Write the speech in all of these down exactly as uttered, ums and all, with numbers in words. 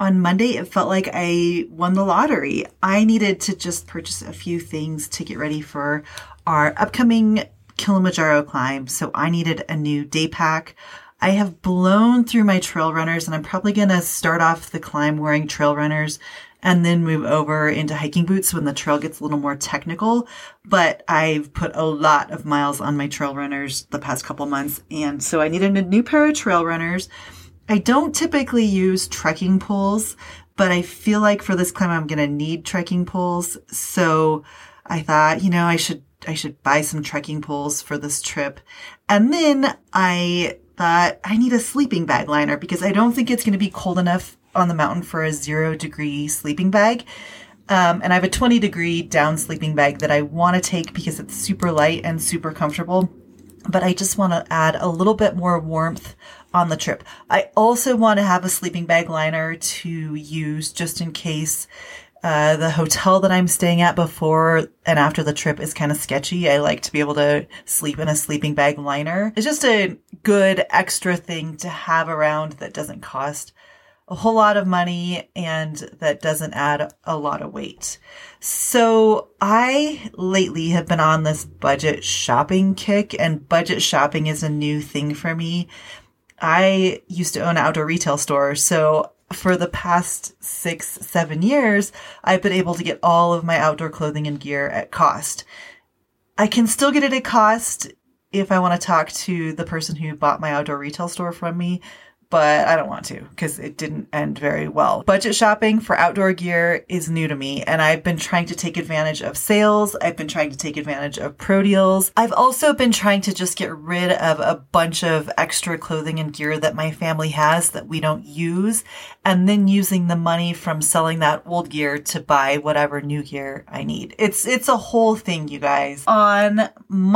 On Monday, it felt like I won the lottery. I needed to just purchase a few things to get ready for our upcoming Kilimanjaro climb. So I needed a new day pack. I have blown through my trail runners, and I'm probably going to start off the climb wearing trail runners and then move over into hiking boots when the trail gets a little more technical. But I've put a lot of miles on my trail runners the past couple months, and so I needed a new pair of trail runners. I don't typically use trekking poles, but I feel like for this climb I'm going to need trekking poles. So I thought, you know, I should I should buy some trekking poles for this trip. And then I thought I need a sleeping bag liner because I don't think it's going to be cold enough on the mountain for a zero degree sleeping bag. Um, and I have a twenty degree down sleeping bag that I want to take because it's super light and super comfortable. But I just want to add a little bit more warmth on the trip. I also want to have a sleeping bag liner to use just in case uh, the hotel that I'm staying at before and after the trip is kind of sketchy. I like to be able to sleep in a sleeping bag liner. It's just a good extra thing to have around that doesn't cost a whole lot of money and that doesn't add a lot of weight. So I lately have been on this budget shopping kick, and budget shopping is a new thing for me. I used to own an outdoor retail store, so for the past six, seven years, I've been able to get all of my outdoor clothing and gear at cost. I can still get it at cost if I want to talk to the person who bought my outdoor retail store from me, but I don't want to because it didn't end very well. Budget shopping for outdoor gear is new to me, and I've been trying to take advantage of sales. I've been trying to take advantage of pro deals. I've also been trying to just get rid of a bunch of extra clothing and gear that my family has that we don't use, and then using the money from selling that old gear to buy whatever new gear I need. It's it's a whole thing, you guys. On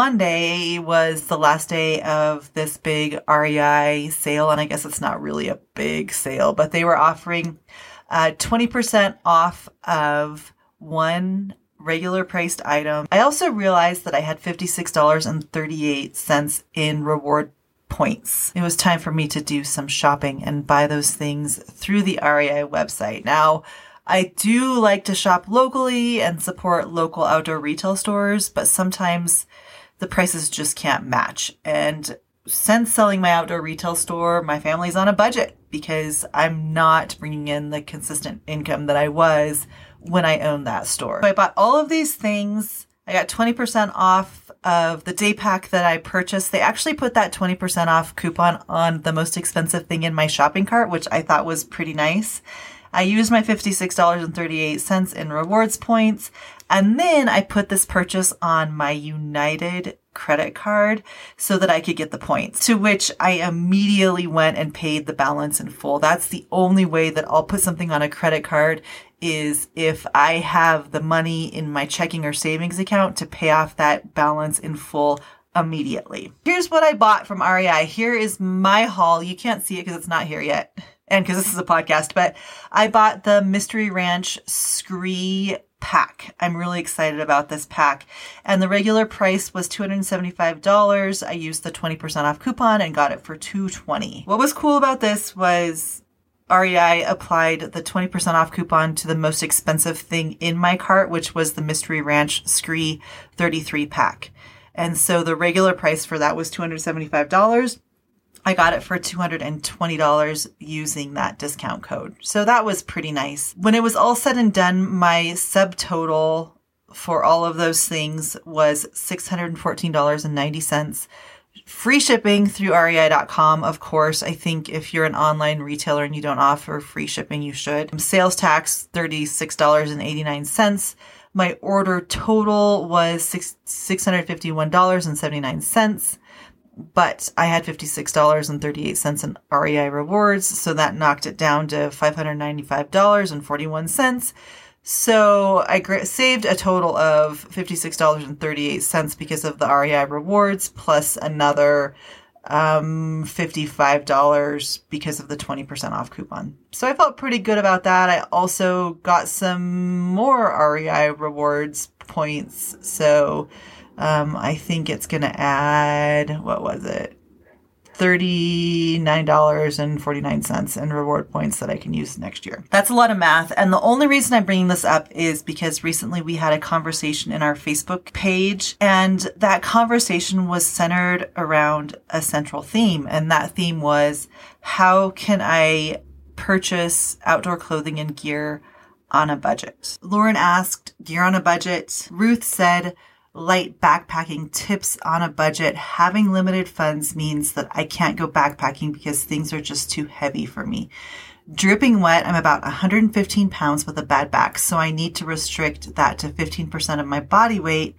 Monday was the last day of this big R E I sale, and I guess it's not Not really a big sale, but they were offering uh, twenty percent off of one regular priced item. I also realized that I had fifty-six dollars and thirty-eight cents in reward points. It was time for me to do some shopping and buy those things through the R E I website. Now, I do like to shop locally and support local outdoor retail stores, but sometimes the prices just can't match. And since selling my outdoor retail store, my family's on a budget because I'm not bringing in the consistent income that I was when I owned that store. So I bought all of these things. I got twenty percent off of the day pack that I purchased. They actually put that twenty percent off coupon on the most expensive thing in my shopping cart, which I thought was pretty nice. I used my fifty-six dollars and thirty-eight cents in rewards points. And then I put this purchase on my United credit card so that I could get the points, to which I immediately went and paid the balance in full. That's the only way that I'll put something on a credit card, is if I have the money in my checking or savings account to pay off that balance in full immediately. Here's what I bought from R E I. Here is my haul. You can't see it because it's not here yet, and because this is a podcast, but I bought the Mystery Ranch Scree pack. I'm really excited about this pack. And the regular price was two hundred seventy-five dollars. I used the twenty percent off coupon and got it for two hundred twenty dollars. What was cool about this was R E I applied the twenty percent off coupon to the most expensive thing in my cart, which was the Mystery Ranch Scree thirty-three pack. And so the regular price for that was two hundred seventy-five dollars. I got it for two hundred twenty dollars using that discount code. So that was pretty nice. When it was all said and done, my subtotal for all of those things was six hundred fourteen dollars and ninety cents. Free shipping through R E I dot com, of course. I think if you're an online retailer and you don't offer free shipping, you should. Sales tax, thirty-six dollars and eighty-nine cents. My order total was six hundred fifty-one dollars and seventy-nine cents. But I had fifty-six dollars and thirty-eight cents in R E I rewards, so that knocked it down to five hundred ninety-five dollars and forty-one cents. So I gra- saved a total of fifty-six dollars and thirty-eight cents because of the R E I rewards, plus another um, fifty-five dollars because of the twenty percent off coupon. So I felt pretty good about that. I also got some more R E I rewards points, so Um, I think it's going to add, what was it? thirty-nine dollars and forty-nine cents in reward points that I can use next year. That's a lot of math. And the only reason I'm bringing this up is because recently we had a conversation in our Facebook page, and that conversation was centered around a central theme. And that theme was, how can I purchase outdoor clothing and gear on a budget? Lauren asked, gear on a budget. Ruth said, light backpacking tips on a budget. Having limited funds means that I can't go backpacking because things are just too heavy for me. Dripping wet, I'm about one hundred fifteen pounds with a bad back, so I need to restrict that to fifteen percent of my body weight,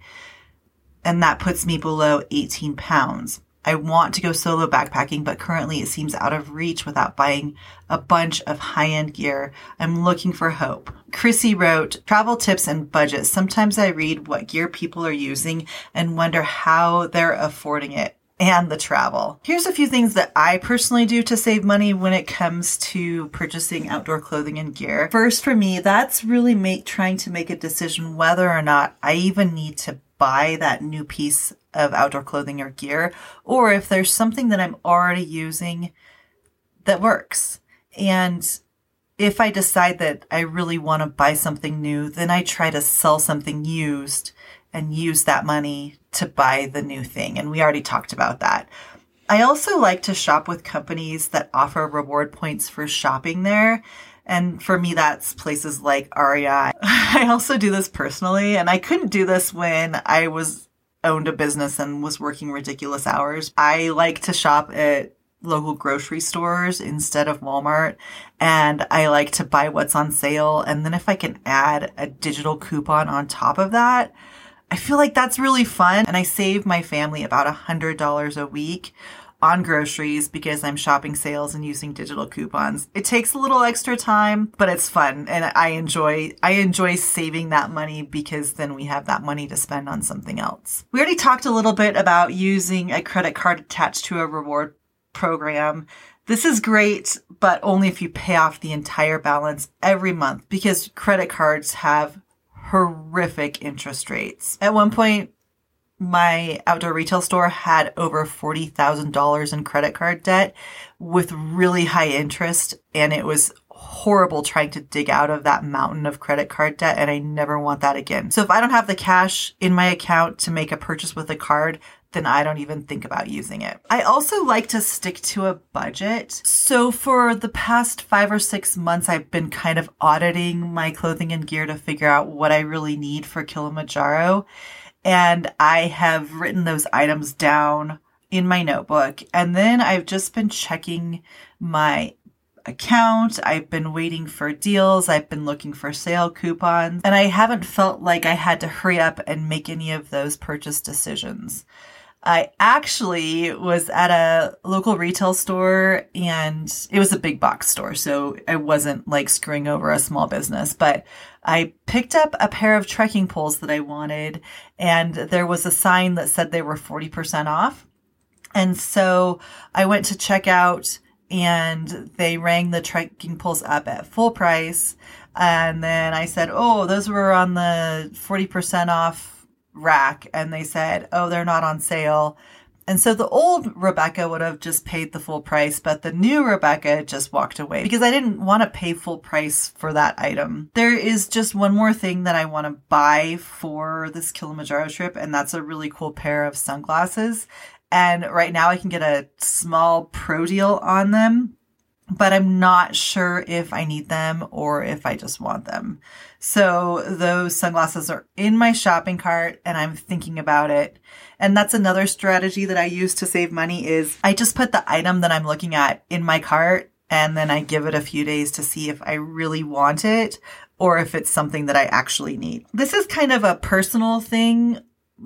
and that puts me below eighteen pounds. I want to go solo backpacking, but currently it seems out of reach without buying a bunch of high-end gear. I'm looking for hope. Chrissy wrote, travel tips and budgets. Sometimes I read what gear people are using and wonder how they're affording it and the travel. Here's a few things that I personally do to save money when it comes to purchasing outdoor clothing and gear. First, for me, that's really make trying to make a decision whether or not I even need to buy that new piece of outdoor clothing or gear, or if there's something that I'm already using that works. And if I decide that I really want to buy something new, then I try to sell something used and use that money to buy the new thing. And we already talked about that. I also like to shop with companies that offer reward points for shopping there. And for me, that's places like R E I. I also do this personally, and I couldn't do this when I was owned a business and was working ridiculous hours. I like to shop at local grocery stores instead of Walmart, and I like to buy what's on sale. And then if I can add a digital coupon on top of that, I feel like that's really fun. And I save my family about one hundred dollars a week on groceries because I'm shopping sales and using digital coupons. It takes a little extra time, but it's fun. And I enjoy, I enjoy saving that money because then we have that money to spend on something else. We already talked a little bit about using a credit card attached to a reward program. This is great, but only if you pay off the entire balance every month because credit cards have horrific interest rates. At one point, my outdoor retail store had over forty thousand dollars in credit card debt with really high interest, and it was horrible trying to dig out of that mountain of credit card debt, and I never want that again. So if I don't have the cash in my account to make a purchase with a card, then I don't even think about using it. I also like to stick to a budget. So for the past five or six months, I've been kind of auditing my clothing and gear to figure out what I really need for Kilimanjaro. And I have written those items down in my notebook. And then I've just been checking my account. I've been waiting for deals. I've been looking for sale coupons. And I haven't felt like I had to hurry up and make any of those purchase decisions. I actually was at a local retail store, and it was a big box store, so I wasn't like screwing over a small business, but I picked up a pair of trekking poles that I wanted, and there was a sign that said they were forty percent off. And so I went to check out, and they rang the trekking poles up at full price. And then I said, oh, those were on the forty percent off rack, and they said, oh, they're not on sale. And so the old Rebecca would have just paid the full price, but the new Rebecca just walked away because I didn't want to pay full price for that item. There is just one more thing that I want to buy for this Kilimanjaro trip, and that's a really cool pair of sunglasses. And right now I can get a small pro deal on them, but I'm not sure if I need them or if I just want them. So those sunglasses are in my shopping cart, and I'm thinking about it. And that's another strategy that I use to save money is I just put the item that I'm looking at in my cart, and then I give it a few days to see if I really want it or if it's something that I actually need. This is kind of a personal thing,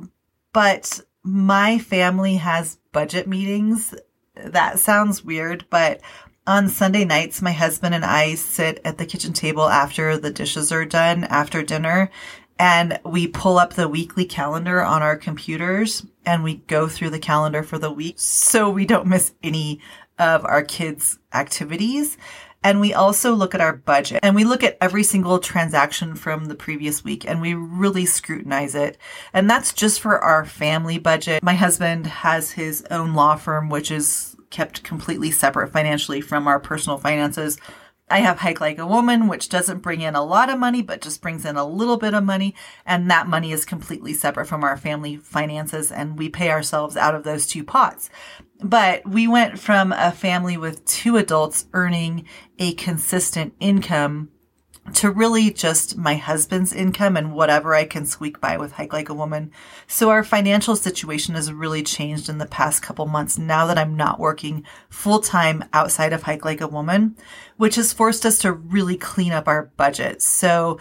but my family has budget meetings. That sounds weird, but on Sunday nights, my husband and I sit at the kitchen table after the dishes are done, after dinner, and we pull up the weekly calendar on our computers, and we go through the calendar for the week so we don't miss any of our kids' activities. And we also look at our budget, and we look at every single transaction from the previous week, and we really scrutinize it. And that's just for our family budget. My husband has his own law firm, which is kept completely separate financially from our personal finances. I have Hike Like a Woman, which doesn't bring in a lot of money, but just brings in a little bit of money. And that money is completely separate from our family finances. And we pay ourselves out of those two pots. But we went from a family with two adults earning a consistent income to really just my husband's income and whatever I can squeak by with Hike Like a Woman. So our financial situation has really changed in the past couple months now that I'm not working full time outside of Hike Like a Woman, which has forced us to really clean up our budget. So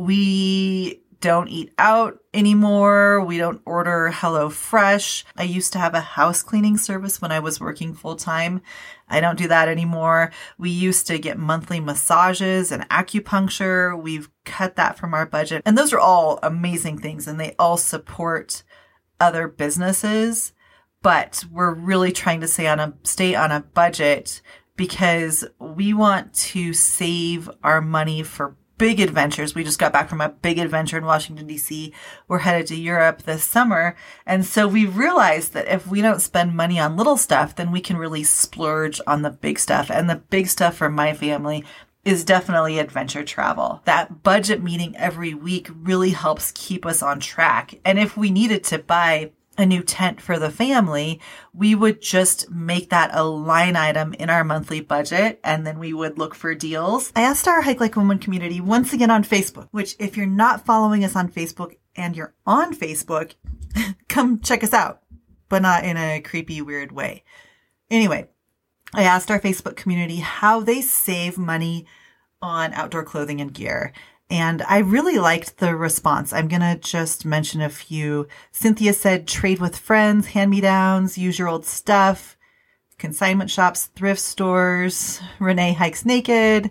we don't eat out anymore. We don't order HelloFresh. I used to have a house cleaning service when I was working full time. I don't do that anymore. We used to get monthly massages and acupuncture. We've cut that from our budget. And those are all amazing things and they all support other businesses. But we're really trying to stay on a, stay on a budget because we want to save our money for big adventures. We just got back from a big adventure in Washington, D C. We're headed to Europe this summer. And so we realized that if we don't spend money on little stuff, then we can really splurge on the big stuff. And the big stuff for my family is definitely adventure travel. That budget meeting every week really helps keep us on track. And if we needed to buy a new tent for the family, we would just make that a line item in our monthly budget, and then we would look for deals. I asked our Hike Like a Woman community once again on Facebook, which if you're not following us on Facebook and you're on Facebook, come check us out, but not in a creepy, weird way. Anyway, I asked our Facebook community how they save money on outdoor clothing and gear. And I really liked the response. I'm going to just mention a few. Cynthia said, trade with friends, hand-me-downs, use your old stuff, consignment shops, thrift stores. Renee hikes naked.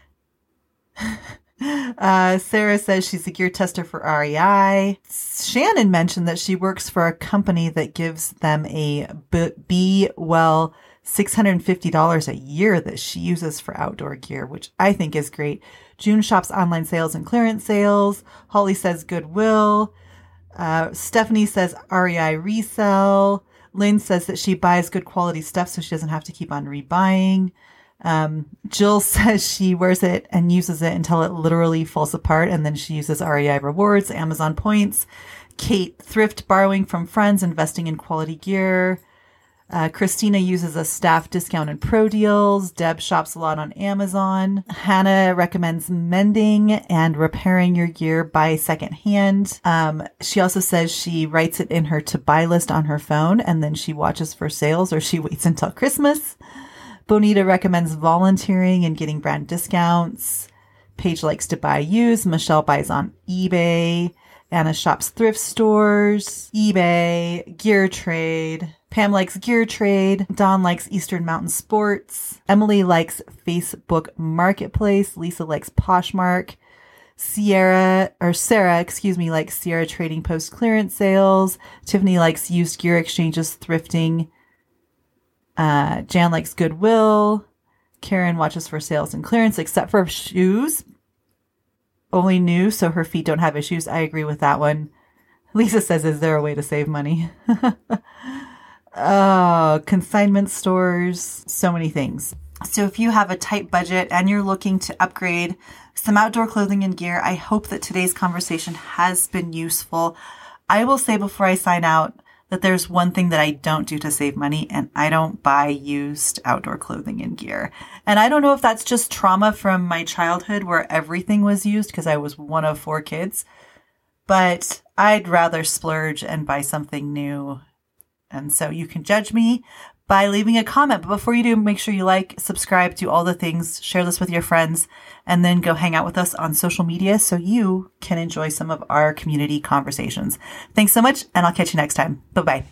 uh, Sarah says she's a gear tester for R E I. Shannon mentioned that she works for a company that gives them a B, B well, six hundred fifty dollars a year that she uses for outdoor gear, which I think is great. June shops online sales and clearance sales. Holly says Goodwill. Uh, Stephanie says R E I resell. Lynn says that she buys good quality stuff so she doesn't have to keep on rebuying. Um, Jill says she wears it and uses it until it literally falls apart, and then she uses R E I rewards, Amazon points. Kate, thrift, borrowing from friends, investing in quality gear. Uh, Christina uses a staff discount and pro deals. Deb shops a lot on Amazon. Hannah recommends mending and repairing your gear by secondhand. Um, she also says she writes it in her to buy list on her phone and then she watches for sales or she waits until Christmas. Bonita recommends volunteering and getting brand discounts. Paige likes to buy used. Michelle buys on eBay. Anna shops thrift stores, eBay, Gear Trade. Pam likes Gear Trade. Dawn likes Eastern Mountain Sports. Emily likes Facebook Marketplace. Lisa likes Poshmark. Sierra, or Sarah, excuse me, likes Sierra Trading Post clearance sales. Tiffany likes used gear exchanges, thrifting. Uh, Jan likes Goodwill. Karen watches for sales and clearance, except for shoes. Only new, so her feet don't have issues. I agree with that one. Lisa says, is there a way to save money? Oh, consignment stores, so many things. So if you have a tight budget and you're looking to upgrade some outdoor clothing and gear, I hope that today's conversation has been useful. I will say before I sign out that there's one thing that I don't do to save money, and I don't buy used outdoor clothing and gear. And I don't know if that's just trauma from my childhood where everything was used because I was one of four kids, but I'd rather splurge and buy something new. And so you can judge me by leaving a comment. But before you do, make sure you like, subscribe, do all the things, share this with your friends, and then go hang out with us on social media so you can enjoy some of our community conversations. Thanks so much, and I'll catch you next time. Bye-bye.